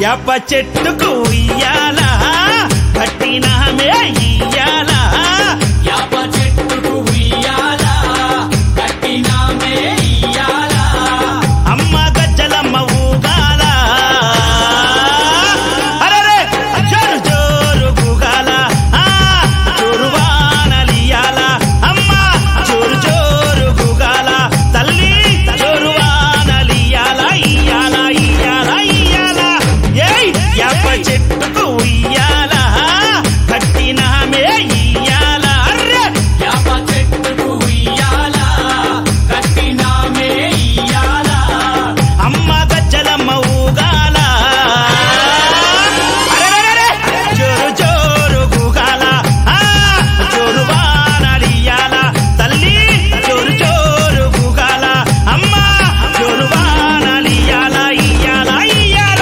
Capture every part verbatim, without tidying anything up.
యాప చెట్టుకు ఉయ్యాలా కట్టినామే ఇయ్యాలా యాప చెట్టుకు ఉయ్యాలా కట్టినామే ఇయ్యాలా అమ్మ గజ్జలమ్మ ఊగాల అరెరే జోరు జోరు గుగాల జోరు వానలియాల అమ్మ జోరు జోరు గుగాల తల్లి జోరు వానలియాల ఇయ్యాల ఇయ్యాల ఇయ్యాల ఏయ్ యాప చెట్టుకు ఉయ్యాల కట్టినామే ఇయ్యాల అర్రే యాప చెట్టుకు ఉయ్యాలా కట్టినామే ఇయ్యాలా అమ్మ గజ్జలమ్మ ఊగాల అరెరెరెరె జోరు జోరు గుగాల జోరు వానలియాల తల్లి జోరు జోరు గుగాల అమ్మ జోరు వానలియాల ఇయ్యాల ఇయ్యాల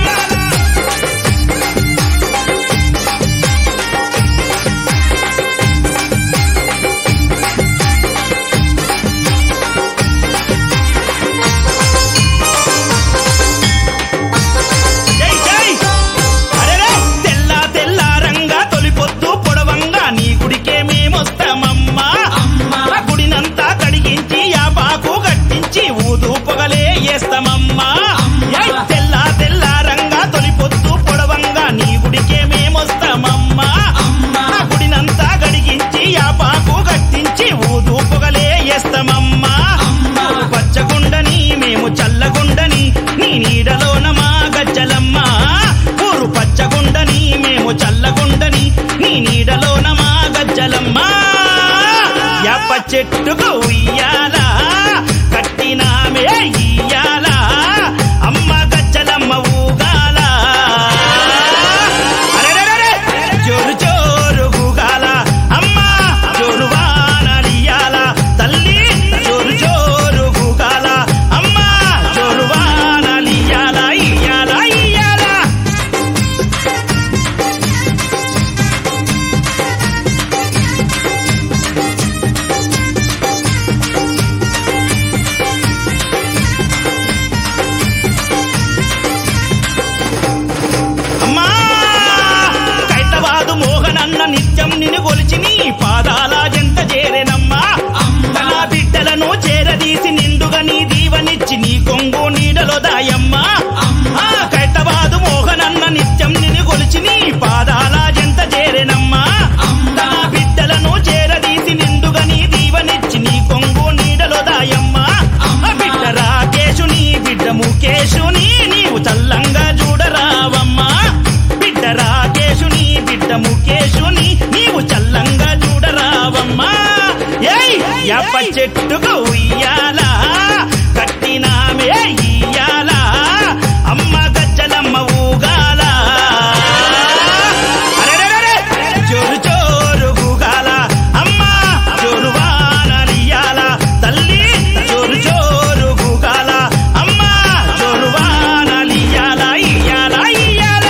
జై జై అరెరే తెల్ల తెల్ల రంగా తొలిపొద్దు పొడవంగా నీ గుడికే మేమొస్తామమ్మా అమ్మా గుడినంతా కడిగించి యాపాకు గట్టించి ఊదు పొగలే వేస్తామమ్మా ఏయ్ తెల్ల తెల్ల రంగా తొలిపొద్దు పొడవంగా నీ గుడికే మేమొస్తామమ్మా అమ్మా గుడినంతా కడిగించి యాపాకు గట్టించి ఊదు పొగలే వేస్తామమ్మా అమ్మా పచ్చగుండని మేము చల్లగుండని నీ నీడలోన మా గజ్జలమ్మ ఊరు పచ్చగుండని మేము చల్లగుండని నీ నీడలోన మా గజ్జలమ్మ యాప చెట్టుకు ఉయ్యాల కట్టినామే ఇయ్యాల అమ్మ గజ్జలమ్మ ఊగాల అరెరెరెరె జోరు జోరు గుగాల అమ్మ జోరు వానలియాల తల్లి జోరు జోరు గుగాల అమ్మ జోరు వానలియాల ఇయ్యాల ఇయ్యాల అమ్మా కైతవాదు మోహనన్న నిత్యం నిన్ను కొలిచి నీ పాదాల జంట చేరెనమ్మా తన బిడ్డలను చేరదీసి నిండుగా నీ దీవనిచ్చి నీ కొంగు నీడలో దాయమ్మా ఆ కైతవాదు మోహనన్న నిత్యం నిన్ను కొలిచి నీ పాదాల జంట చేరెనమ్మా తన బిడ్డలను చేరదీసి నిండుగా నీ దీవనిచ్చి నీ కొంగు నీడలో దాయమ్మా ఆ బిడ్డ రాకేశుని బిడ్డ ముఖేశుని నీవు చల్లంగా చూడరావమ్మా బిడ్డ రాకేశుని బిడ్డ ముఖేశుని నీవు చల్లంగా చూడరావమ్మా ఏయ్ యాప చెట్టుకు ఉయ్యాల కట్టినామే ఇయ్యాల అమ్మ గజ్జలమ్మ ఊగాల అరెరెరెరె జోరు జోరు గుగాల అమ్మ జోరు వానలియాల తల్లి జోరు జోరు గుగాల అమ్మ జోరు వానలియాల ఇయ్యాల ఇయ్యాల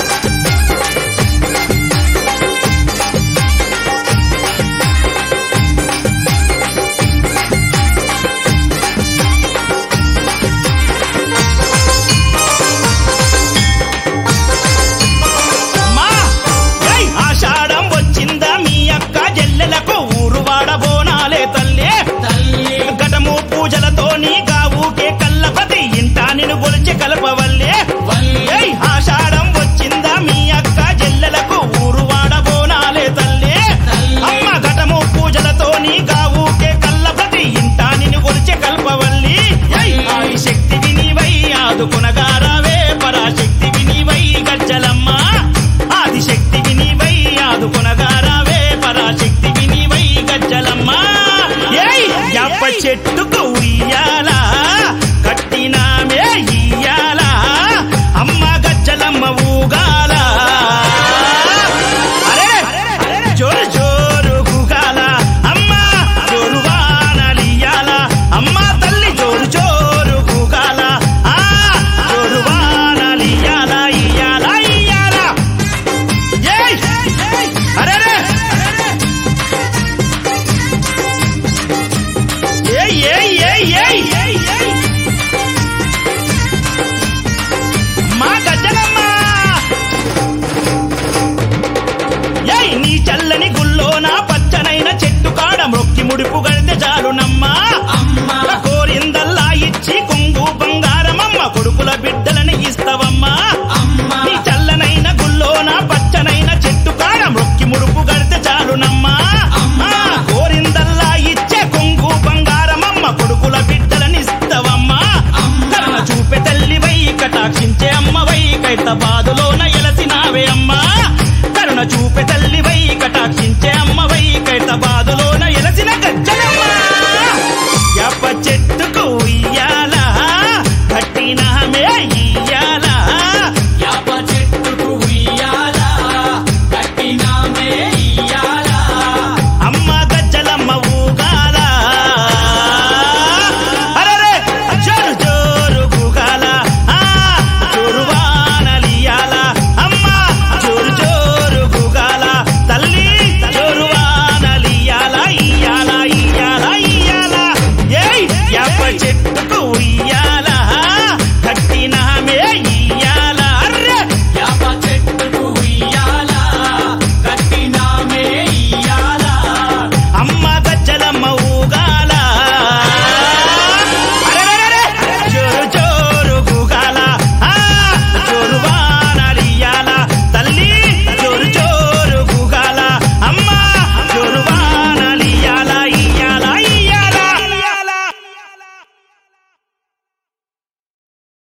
అమ్మా ఏయ్ ఆషాఢం వచ్చిందా మీ అక్క జల్లెలకు ఊరు వాడబోనాలే తల్లి తల్లి ఘటము పూజలతో నీ గావుకే కల్లపతి ఇంట నిన్ను గొలిచి కలపవల్లే వల్లి ఏయ్ ఆషాఢం వచ్చిందా మీ అక్క జల్లెలకు ఊరు వాడబోనాలే తల్లి తల్లి అమ్మ ఘటము పూజలతో నీ గావుకే కల్లపతి ఇంట నిన్ను గొలిచి కల్పవల్లి ఏయ్ ఆది శక్తివి నీవై ఆదుకునగా